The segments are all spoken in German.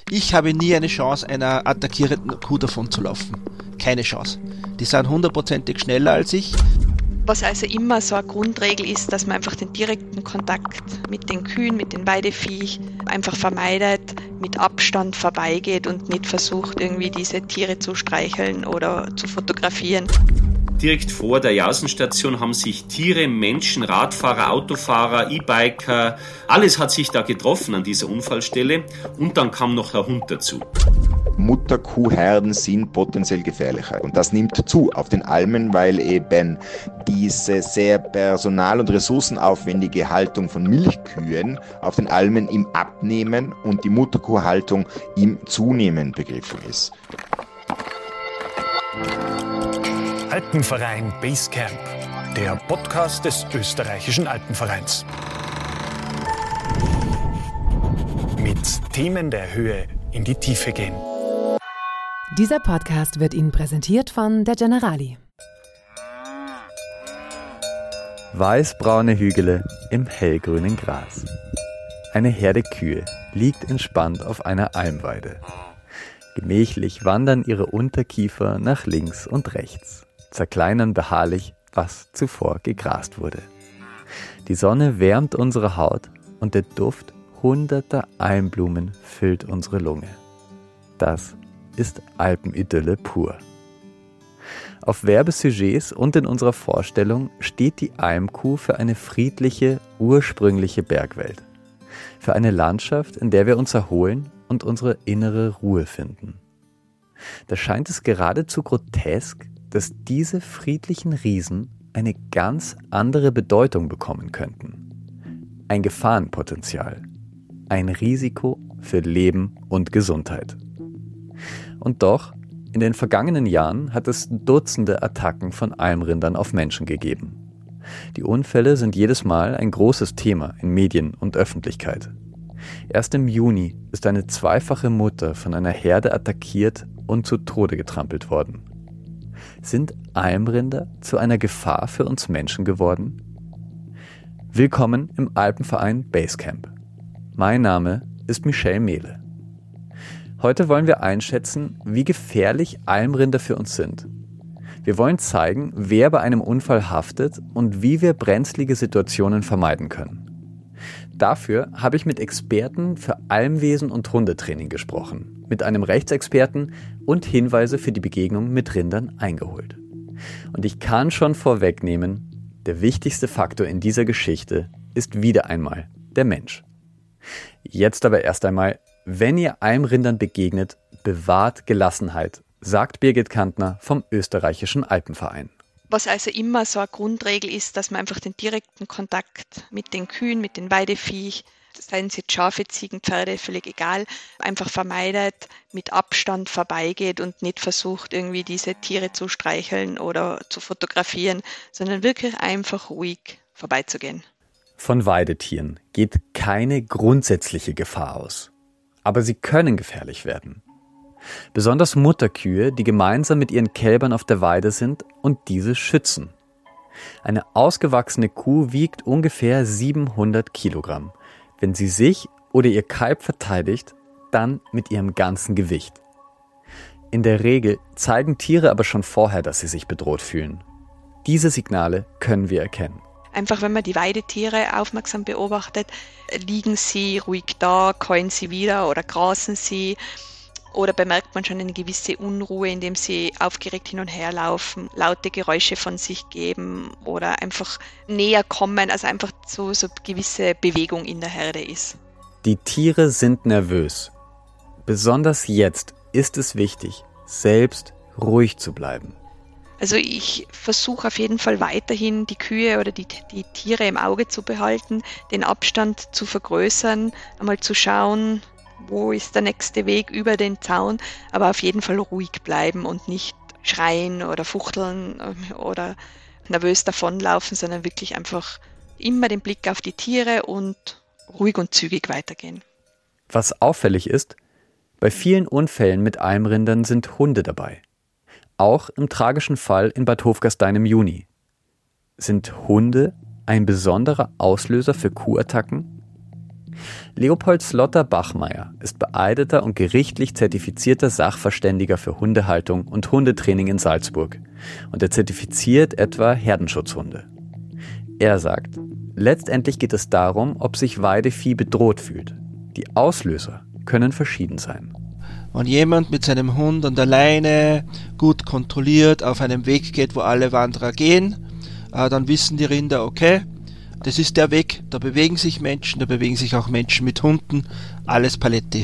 Ich habe nie eine Chance, einer attackierenden Kuh davon zu laufen. Keine Chance. Die sind 100%ig schneller als ich. Was also immer so eine Grundregel ist, dass man einfach den direkten Kontakt mit den Kühen, mit den Weideviech einfach vermeidet, mit Abstand vorbeigeht und nicht versucht, irgendwie diese Tiere zu streicheln oder zu fotografieren. Direkt vor der Jausenstation haben sich Tiere, Menschen, Radfahrer, Autofahrer, E-Biker, alles hat sich da getroffen an dieser Unfallstelle und dann kam noch der Hund dazu. Mutterkuhherden sind potenziell gefährlicher. Und das nimmt zu auf den Almen, weil eben diese sehr personal- und ressourcenaufwendige Haltung von Milchkühen auf den Almen im Abnehmen und die Mutterkuhhaltung im Zunehmen begriffen ist. Alpenverein Basecamp, der Podcast des österreichischen Alpenvereins. Mit Themen der Höhe in die Tiefe gehen. Dieser Podcast wird Ihnen präsentiert von der Generali. Weißbraune Hügel im hellgrünen Gras. Eine Herde Kühe liegt entspannt auf einer Almweide. Gemächlich wandern ihre Unterkiefer nach links und rechts, zerkleinern beharrlich, was zuvor gegrast wurde. Die Sonne wärmt unsere Haut und der Duft hunderter Almblumen füllt unsere Lunge. Das ist Alpenidylle pur. Auf Werbesujets und in unserer Vorstellung steht die Almkuh für eine friedliche, ursprüngliche Bergwelt. Für eine Landschaft, in der wir uns erholen und unsere innere Ruhe finden. Da scheint es geradezu grotesk, dass diese friedlichen Riesen eine ganz andere Bedeutung bekommen könnten. Ein Gefahrenpotenzial. Ein Risiko für Leben und Gesundheit. Und doch, in den vergangenen Jahren hat es Dutzende Attacken von Almrindern auf Menschen gegeben. Die Unfälle sind jedes Mal ein großes Thema in Medien und Öffentlichkeit. Erst im Juni ist eine zweifache Mutter von einer Herde attackiert und zu Tode getrampelt worden. Sind Almrinder zu einer Gefahr für uns Menschen geworden? Willkommen im Alpenverein Basecamp. Mein Name ist Michel Mehle. Heute wollen wir einschätzen, wie gefährlich Almrinder für uns sind. Wir wollen zeigen, wer bei einem Unfall haftet und wie wir brenzlige Situationen vermeiden können. Dafür habe ich mit Experten für Almwesen und Hundetraining gesprochen, mit einem Rechtsexperten und Hinweise für die Begegnung mit Rindern eingeholt. Und ich kann schon vorwegnehmen, der wichtigste Faktor in dieser Geschichte ist wieder einmal der Mensch. Jetzt aber erst einmal, wenn ihr Almrindern begegnet, bewahrt Gelassenheit, sagt Birgit Kantner vom österreichischen Alpenverein. Was also immer so eine Grundregel ist, dass man einfach den direkten Kontakt mit den Kühen, mit den Weideviech, seien es jetzt Schafe, Ziegen, Pferde, völlig egal, einfach vermeidet, mit Abstand vorbeigeht und nicht versucht, irgendwie diese Tiere zu streicheln oder zu fotografieren, sondern wirklich einfach ruhig vorbeizugehen. Von Weidetieren geht keine grundsätzliche Gefahr aus. Aber sie können gefährlich werden. Besonders Mutterkühe, die gemeinsam mit ihren Kälbern auf der Weide sind und diese schützen. Eine ausgewachsene Kuh wiegt ungefähr 700 Kilogramm. Wenn sie sich oder ihr Kalb verteidigt, dann mit ihrem ganzen Gewicht. In der Regel zeigen Tiere aber schon vorher, dass sie sich bedroht fühlen. Diese Signale können wir erkennen. Einfach, wenn man die Weidetiere aufmerksam beobachtet, liegen sie ruhig da, keulen sie wieder oder grasen sie oder bemerkt man schon eine gewisse Unruhe, indem sie aufgeregt hin und her laufen, laute Geräusche von sich geben oder einfach näher kommen, also einfach so gewisse Bewegung in der Herde ist. Die Tiere sind nervös. Besonders jetzt ist es wichtig, selbst ruhig zu bleiben. Also ich versuche auf jeden Fall weiterhin die Kühe oder die Tiere im Auge zu behalten, den Abstand zu vergrößern, einmal zu schauen, wo ist der nächste Weg über den Zaun, aber auf jeden Fall ruhig bleiben und nicht schreien oder fuchteln oder nervös davonlaufen, sondern wirklich einfach immer den Blick auf die Tiere und ruhig und zügig weitergehen. Was auffällig ist, bei vielen Unfällen mit Almrindern sind Hunde dabei. Auch im tragischen Fall in Bad Hofgastein im Juni. Sind Hunde ein besonderer Auslöser für Kuhattacken? Leopold Slotter-Bachmeier ist beeideter und gerichtlich zertifizierter Sachverständiger für Hundehaltung und Hundetraining in Salzburg und er zertifiziert etwa Herdenschutzhunde. Er sagt, letztendlich geht es darum, ob sich Weidevieh bedroht fühlt. Die Auslöser können verschieden sein. Wenn jemand mit seinem Hund an der Leine gut kontrolliert auf einem Weg geht, wo alle Wanderer gehen, dann wissen die Rinder, okay, das ist der Weg, da bewegen sich Menschen, da bewegen sich auch Menschen mit Hunden, alles Paletti.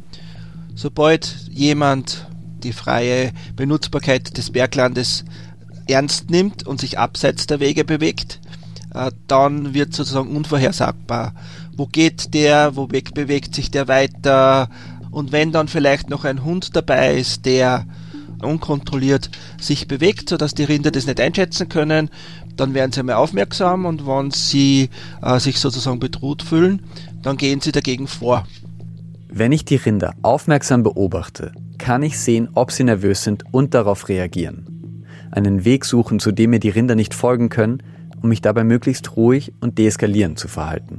Sobald jemand die freie Benutzbarkeit des Berglandes ernst nimmt und sich abseits der Wege bewegt, dann wird sozusagen unvorhersagbar. Wo geht der, wo bewegt sich der weiter? Und wenn dann vielleicht noch ein Hund dabei ist, der unkontrolliert sich bewegt, sodass die Rinder das nicht einschätzen können, dann werden sie einmal aufmerksam und wenn sie sich sozusagen bedroht fühlen, dann gehen sie dagegen vor. Wenn ich die Rinder aufmerksam beobachte, kann ich sehen, ob sie nervös sind und darauf reagieren. Einen Weg suchen, zu dem mir die Rinder nicht folgen können, um mich dabei möglichst ruhig und deeskalierend zu verhalten.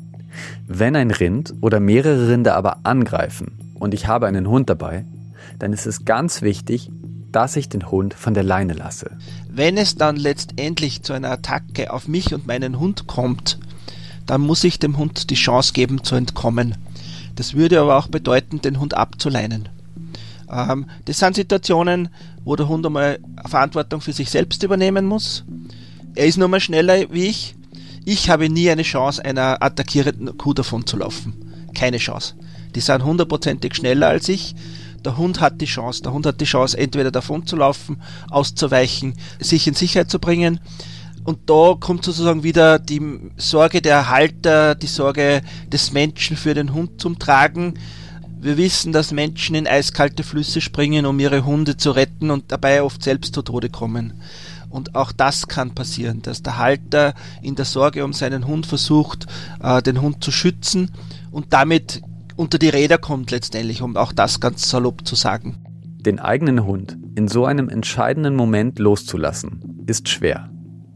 Wenn ein Rind oder mehrere Rinder aber angreifen und ich habe einen Hund dabei, dann ist es ganz wichtig, dass ich den Hund von der Leine lasse. Wenn es dann letztendlich zu einer Attacke auf mich und meinen Hund kommt, dann muss ich dem Hund die Chance geben zu entkommen. Das würde aber auch bedeuten, den Hund abzuleinen. Das sind Situationen, wo der Hund einmal Verantwortung für sich selbst übernehmen muss. Er ist nun mal schneller wie ich. Ich habe nie eine Chance, einer attackierenden Kuh davon zu laufen. Keine Chance. Die sind 100%ig schneller als ich. Der Hund hat die Chance. Der Hund hat die Chance, entweder davon zu laufen, auszuweichen, sich in Sicherheit zu bringen. Und da kommt sozusagen wieder die Sorge der Halter, die Sorge des Menschen für den Hund zum Tragen. Wir wissen, dass Menschen in eiskalte Flüsse springen, um ihre Hunde zu retten und dabei oft selbst zu Tode kommen. Und auch das kann passieren, dass der Halter in der Sorge um seinen Hund versucht, den Hund zu schützen und damit unter die Räder kommt letztendlich, um auch das ganz salopp zu sagen. Den eigenen Hund in so einem entscheidenden Moment loszulassen, ist schwer.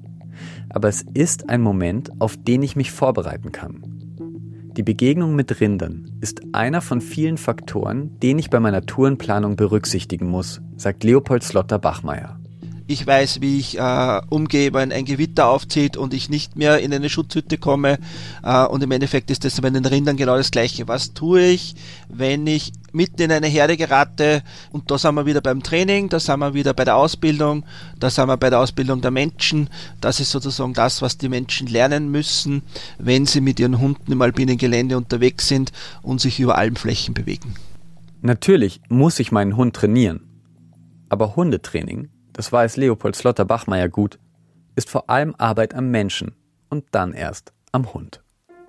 Aber es ist ein Moment, auf den ich mich vorbereiten kann. Die Begegnung mit Rindern ist einer von vielen Faktoren, den ich bei meiner Tourenplanung berücksichtigen muss, sagt Leopold Slotter-Bachmeier. Ich weiß, wie ich umgehe, wenn ein Gewitter aufzieht und ich nicht mehr in eine Schutzhütte komme. Und im Endeffekt ist das bei den Rindern genau das Gleiche. Was tue ich, wenn ich mitten in eine Herde gerate? Und da sind wir wieder beim Training, da sind wir wieder bei der Ausbildung, da sind wir bei der Ausbildung der Menschen. Das ist sozusagen das, was die Menschen lernen müssen, wenn sie mit ihren Hunden im alpinen Gelände unterwegs sind und sich über Almflächen bewegen. Natürlich muss ich meinen Hund trainieren. Aber Hundetraining, das weiß Leopold Slotter-Bachmeier gut, ist vor allem Arbeit am Menschen und dann erst am Hund.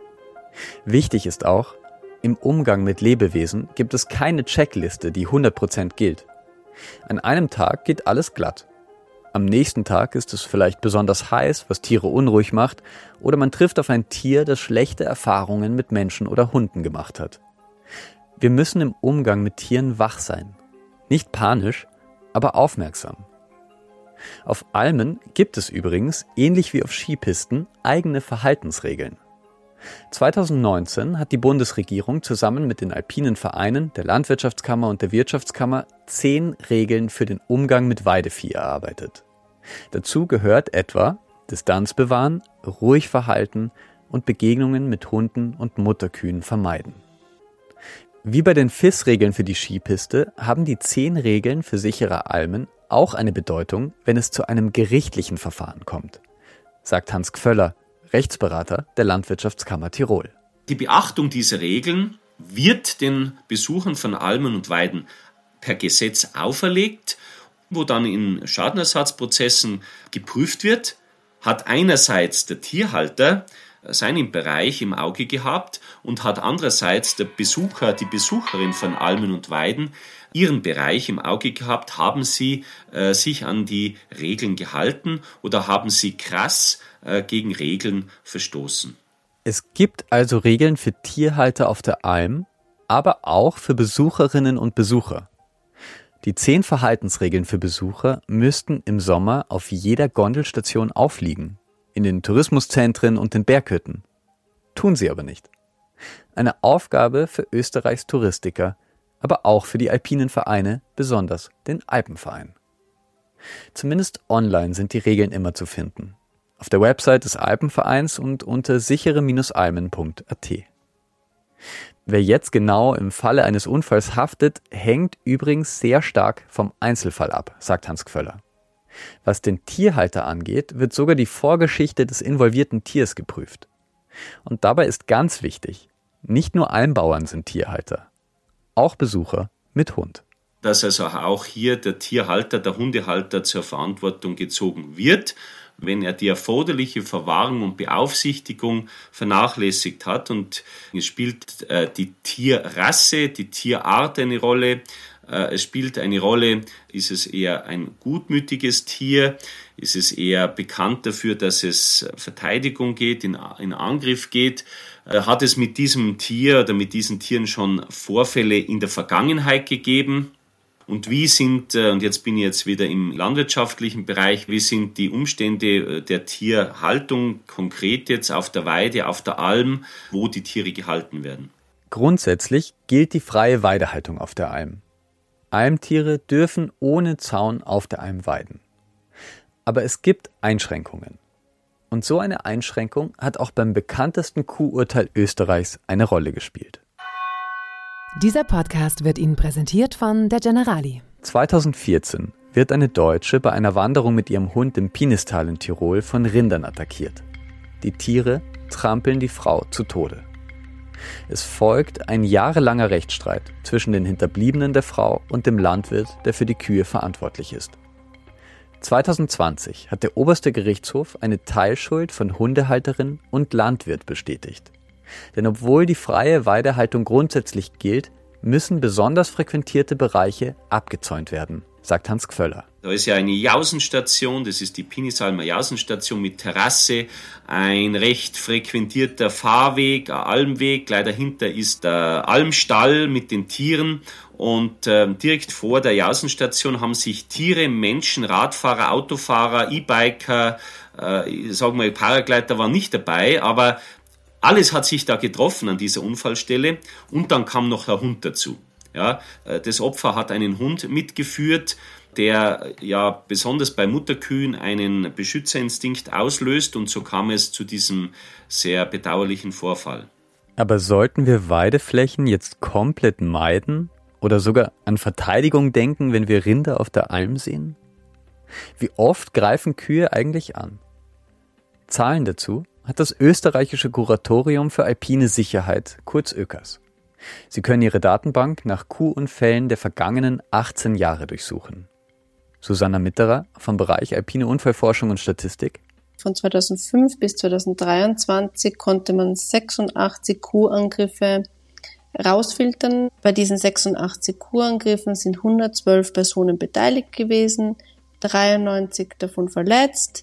Wichtig ist auch, im Umgang mit Lebewesen gibt es keine Checkliste, die 100% gilt. An einem Tag geht alles glatt. Am nächsten Tag ist es vielleicht besonders heiß, was Tiere unruhig macht, oder man trifft auf ein Tier, das schlechte Erfahrungen mit Menschen oder Hunden gemacht hat. Wir müssen im Umgang mit Tieren wach sein. Nicht panisch, aber aufmerksam. Auf Almen gibt es übrigens, ähnlich wie auf Skipisten, eigene Verhaltensregeln. 2019 hat die Bundesregierung zusammen mit den alpinen Vereinen, der Landwirtschaftskammer und der Wirtschaftskammer 10 Regeln für den Umgang mit Weidevieh erarbeitet. Dazu gehört etwa Distanz bewahren, ruhig verhalten und Begegnungen mit Hunden und Mutterkühen vermeiden. Wie bei den FIS-Regeln für die Skipiste haben die 10 Regeln für sichere Almen auch eine Bedeutung, wenn es zu einem gerichtlichen Verfahren kommt, sagt Hans Gföller, Rechtsberater der Landwirtschaftskammer Tirol. Die Beachtung dieser Regeln wird den Besuchern von Almen und Weiden per Gesetz auferlegt, wo dann in Schadenersatzprozessen geprüft wird, hat einerseits der Tierhalter seinen Bereich im Auge gehabt und hat andererseits der Besucher, die Besucherin von Almen und Weiden ihren Bereich im Auge gehabt, haben sie sich an die Regeln gehalten oder haben sie krass gegen Regeln verstoßen. Es gibt also Regeln für Tierhalter auf der Alm, aber auch für Besucherinnen und Besucher. Die 10 Verhaltensregeln für Besucher müssten im Sommer auf jeder Gondelstation aufliegen, in den Tourismuszentren und den Berghütten. Tun sie aber nicht. Eine Aufgabe für Österreichs Touristiker, aber auch für die alpinen Vereine, besonders den Alpenverein. Zumindest online sind die Regeln immer zu finden. Auf der Website des Alpenvereins und unter sichere-almen.at. Wer jetzt genau im Falle eines Unfalls haftet, hängt übrigens sehr stark vom Einzelfall ab, sagt Hans Gföller. Was den Tierhalter angeht, wird sogar die Vorgeschichte des involvierten Tiers geprüft. Und dabei ist ganz wichtig, nicht nur Almbauern sind Tierhalter, auch Besucher mit Hund. Dass also auch hier der Tierhalter, der Hundehalter zur Verantwortung gezogen wird, wenn er die erforderliche Verwahrung und Beaufsichtigung vernachlässigt hat. Und es spielt die Tierrasse, die Tierart eine Rolle. Es spielt eine Rolle, ist es eher ein gutmütiges Tier, ist es eher bekannt dafür, dass es Verteidigung geht, in Angriff geht. Hat es mit diesem Tier oder mit diesen Tieren schon Vorfälle in der Vergangenheit gegeben? Und wie sind, und jetzt bin ich jetzt wieder im landwirtschaftlichen Bereich, wie sind die Umstände der Tierhaltung konkret jetzt auf der Weide, auf der Alm, wo die Tiere gehalten werden? Grundsätzlich gilt die freie Weidehaltung auf der Alm. Almtiere dürfen ohne Zaun auf der Alm weiden. Aber es gibt Einschränkungen. Und so eine Einschränkung hat auch beim bekanntesten Kuhurteil Österreichs eine Rolle gespielt. Dieser Podcast wird Ihnen präsentiert von der Generali. 2014 wird eine Deutsche bei einer Wanderung mit ihrem Hund im Pinistal in Tirol von Rindern attackiert. Die Tiere trampeln die Frau zu Tode. Es folgt ein jahrelanger Rechtsstreit zwischen den Hinterbliebenen der Frau und dem Landwirt, der für die Kühe verantwortlich ist. 2020 hat der oberste Gerichtshof eine Teilschuld von Hundehalterin und Landwirt bestätigt. Denn obwohl die freie Weidehaltung grundsätzlich gilt, müssen besonders frequentierte Bereiche abgezäunt werden, sagt Hans Gföller. Da ist ja eine Jausenstation, das ist die Pinisalmer Jausenstation mit Terrasse, ein recht frequentierter Fahrweg, ein Almweg, gleich dahinter ist der Almstall mit den Tieren und direkt vor der Jausenstation haben sich Tiere, Menschen, Radfahrer, Autofahrer, E-Biker, sagen wir Paragleiter waren nicht dabei, aber alles hat sich da getroffen an dieser Unfallstelle und dann kam noch der Hund dazu. Ja, das Opfer hat einen Hund mitgeführt, der ja besonders bei Mutterkühen einen Beschützerinstinkt auslöst und so kam es zu diesem sehr bedauerlichen Vorfall. Aber sollten wir Weideflächen jetzt komplett meiden oder sogar an Verteidigung denken, wenn wir Rinder auf der Alm sehen? Wie oft greifen Kühe eigentlich an? Zahlen dazu hat das österreichische Kuratorium für alpine Sicherheit, kurz ÖKAS. Sie können ihre Datenbank nach Kuhunfällen der vergangenen 18 Jahre durchsuchen. Susanna Mitterer vom Bereich Alpine Unfallforschung und Statistik. Von 2005 bis 2023 konnte man 86 Kuhangriffe rausfiltern. Bei diesen 86 Kuhangriffen sind 112 Personen beteiligt gewesen, 93 davon verletzt,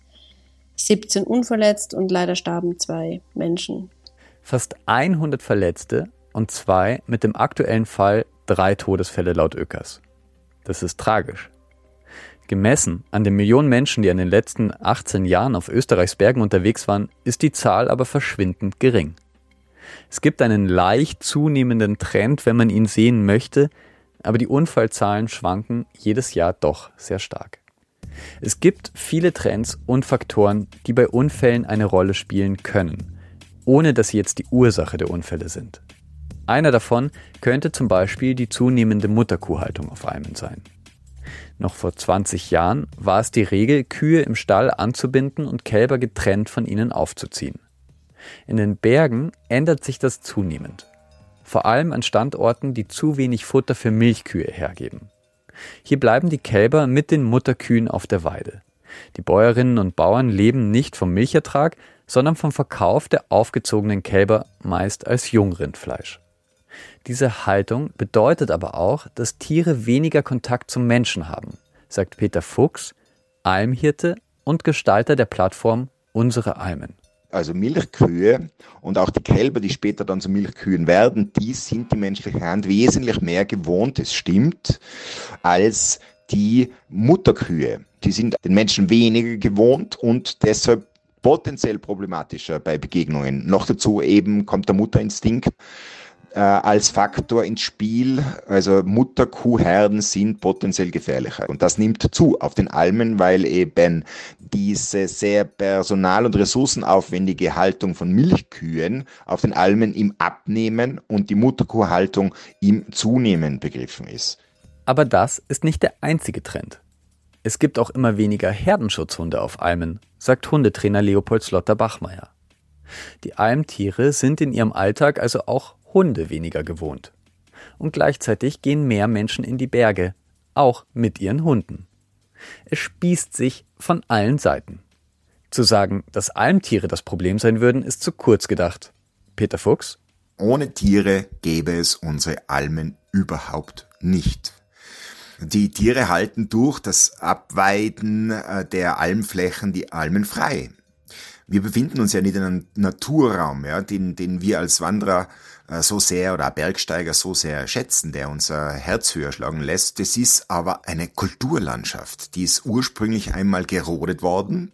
17 unverletzt und leider starben 2 Menschen. Fast 100 Verletzte und 2 mit dem aktuellen Fall 3 Todesfälle laut ÖKAS. Das ist tragisch. Gemessen an den Millionen Menschen, die in den letzten 18 Jahren auf Österreichs Bergen unterwegs waren, ist die Zahl aber verschwindend gering. Es gibt einen leicht zunehmenden Trend, wenn man ihn sehen möchte, aber die Unfallzahlen schwanken jedes Jahr doch sehr stark. Es gibt viele Trends und Faktoren, die bei Unfällen eine Rolle spielen können, ohne dass sie jetzt die Ursache der Unfälle sind. Einer davon könnte zum Beispiel die zunehmende Mutterkuhhaltung auf Almen sein. Noch vor 20 Jahren war es die Regel, Kühe im Stall anzubinden und Kälber getrennt von ihnen aufzuziehen. In den Bergen ändert sich das zunehmend. Vor allem an Standorten, die zu wenig Futter für Milchkühe hergeben. Hier bleiben die Kälber mit den Mutterkühen auf der Weide. Die Bäuerinnen und Bauern leben nicht vom Milchertrag, sondern vom Verkauf der aufgezogenen Kälber, meist als Jungrindfleisch. Diese Haltung bedeutet aber auch, dass Tiere weniger Kontakt zum Menschen haben, sagt Peter Fuchs, Almhirte und Gestalter der Plattform Unsere Almen. Also Milchkühe und auch die Kälber, die später dann zu Milchkühen werden, die sind die menschliche Hand wesentlich mehr gewohnt, es stimmt, als die Mutterkühe. Die sind den Menschen weniger gewohnt und deshalb potenziell problematischer bei Begegnungen. Noch dazu eben kommt der Mutterinstinkt als Faktor ins Spiel. Also Mutterkuhherden sind potenziell gefährlicher. Und das nimmt zu auf den Almen, weil eben diese sehr personal- und ressourcenaufwendige Haltung von Milchkühen auf den Almen im Abnehmen und die Mutterkuhhaltung im Zunehmen begriffen ist. Aber das ist nicht der einzige Trend. Es gibt auch immer weniger Herdenschutzhunde auf Almen, sagt Hundetrainer Leopold Slotter-Bachmeier. Die Almtiere sind in ihrem Alltag also auch Hunde weniger gewohnt. Und gleichzeitig gehen mehr Menschen in die Berge, auch mit ihren Hunden. Es spießt sich von allen Seiten. Zu sagen, dass Almtiere das Problem sein würden, ist zu kurz gedacht. Peter Fuchs? Ohne Tiere gäbe es unsere Almen überhaupt nicht. Die Tiere halten durch das Abweiden der Almflächen die Almen frei. Wir befinden uns ja nicht in einem Naturraum, ja, den wir als Wanderer so sehr oder Bergsteiger so sehr schätzen, der unser Herz höher schlagen lässt. Das ist aber eine Kulturlandschaft, die ist ursprünglich einmal gerodet worden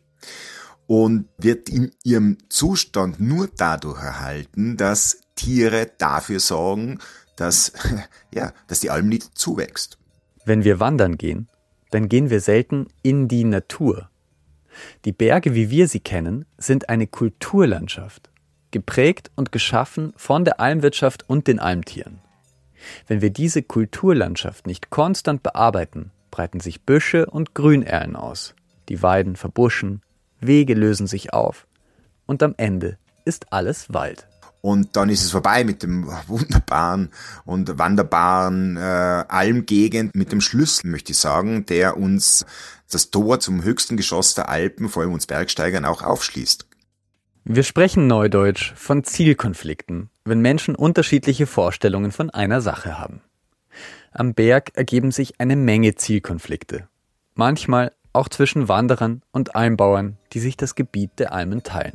und wird in ihrem Zustand nur dadurch erhalten, dass Tiere dafür sorgen, dass die Alm nicht zuwächst. Wenn wir wandern gehen, dann gehen wir selten in die Natur. Die Berge, wie wir sie kennen, sind eine Kulturlandschaft, geprägt und geschaffen von der Almwirtschaft und den Almtieren. Wenn wir diese Kulturlandschaft nicht konstant bearbeiten, breiten sich Büsche und Grünerlen aus. Die Weiden verbuschen, Wege lösen sich auf und am Ende ist alles Wald. Und dann ist es vorbei mit dem wunderbaren und wanderbaren Almgegend, mit dem Schlüssel, möchte ich sagen, der uns das Tor zum höchsten Geschoss der Alpen, vor allem uns Bergsteigern, auch aufschließt. Wir sprechen neudeutsch von Zielkonflikten, wenn Menschen unterschiedliche Vorstellungen von einer Sache haben. Am Berg ergeben sich eine Menge Zielkonflikte. Manchmal auch zwischen Wanderern und Almbauern, die sich das Gebiet der Almen teilen.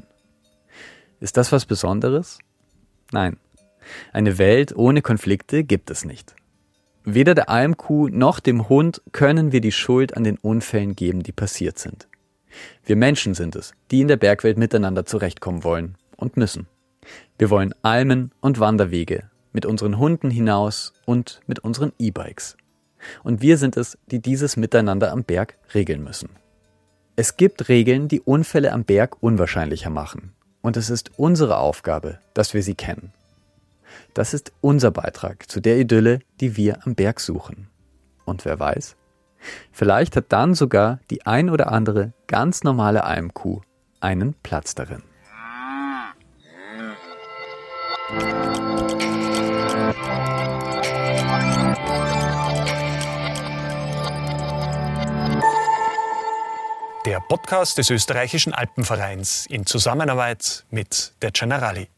Ist das was Besonderes? Nein, eine Welt ohne Konflikte gibt es nicht. Weder der Almkuh noch dem Hund können wir die Schuld an den Unfällen geben, die passiert sind. Wir Menschen sind es, die in der Bergwelt miteinander zurechtkommen wollen und müssen. Wir wollen Almen und Wanderwege mit unseren Hunden hinaus und mit unseren E-Bikes. Und wir sind es, die dieses Miteinander am Berg regeln müssen. Es gibt Regeln, die Unfälle am Berg unwahrscheinlicher machen. Und es ist unsere Aufgabe, dass wir sie kennen. Das ist unser Beitrag zu der Idylle, die wir am Berg suchen. Und wer weiß, vielleicht hat dann sogar die ein oder andere ganz normale Almkuh einen Platz darin. Der Podcast des Österreichischen Alpenvereins in Zusammenarbeit mit der Generali.